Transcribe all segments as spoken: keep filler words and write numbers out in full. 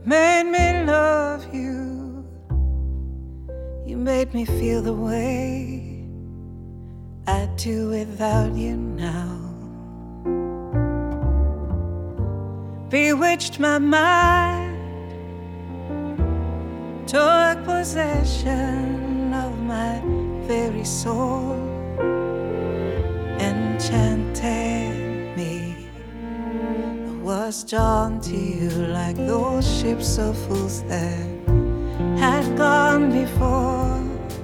made me love you. You made me feel the way I do without you now. Bewitched my mind, took possession of my very soul, enchanted me. I was drawn to you like those ships of fools that had gone before,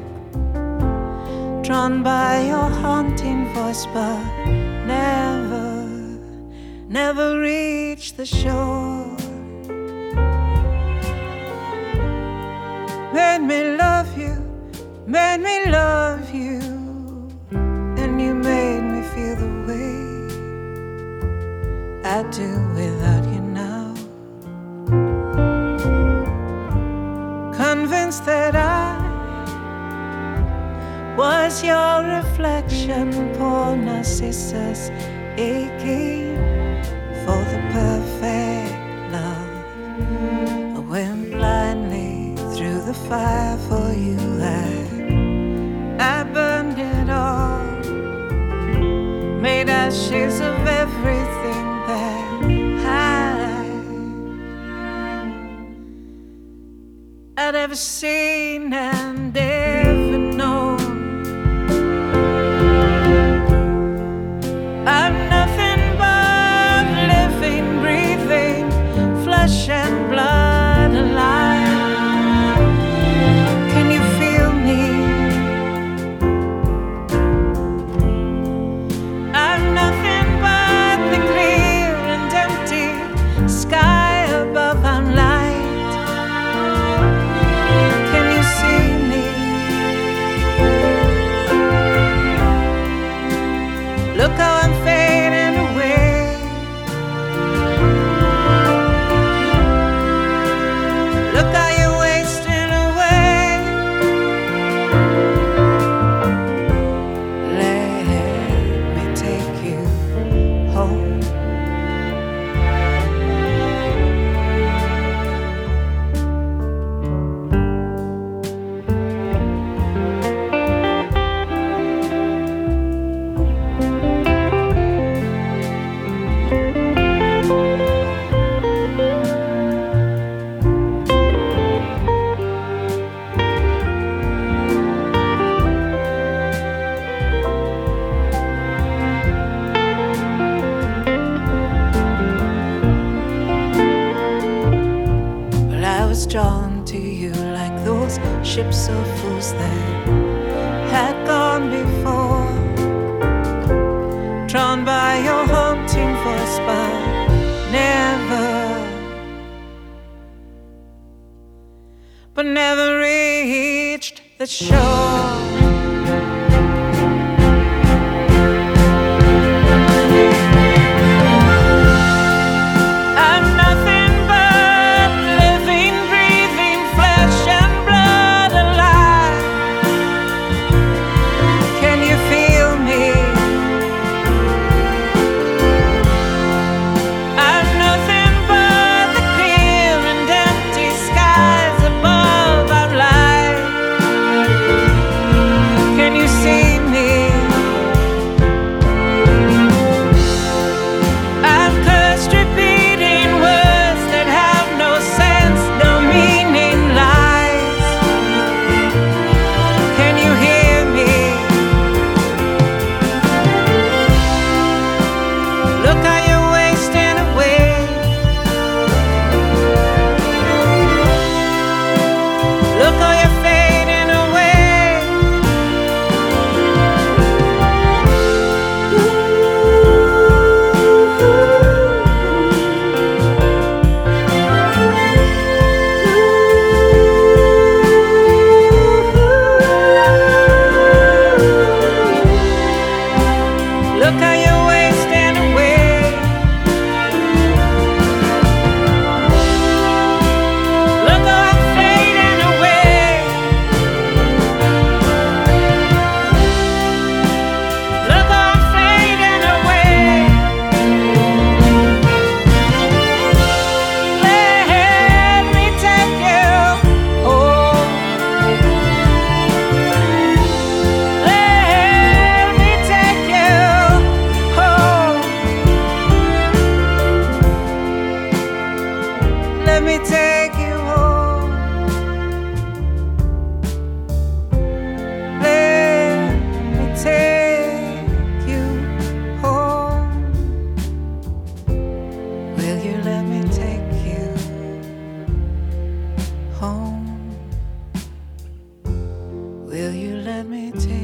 drawn by your haunting voice, but never, never reached the shore. Made me love you, made me love you, and you made me feel the way I do without you now. Convinced that I was your reflection, poor Narcissus, aching for the perfect love. I went blindly through the fire for you. I, I burned it all, made ashes of everything that I, I'd ever seen and ever known. I'm nothing but living, breathing, flesh and blood alive. Can you feel me? I'm nothing but the clear and empty sky above. I'm light. Can you see me? Look how I'm fading away. Look how you're wasting away. Let me take you home. Drawn to you like those ships of fools that had gone before, drawn by your haunting voice, but never, but never reached the shore. home. Will you let me take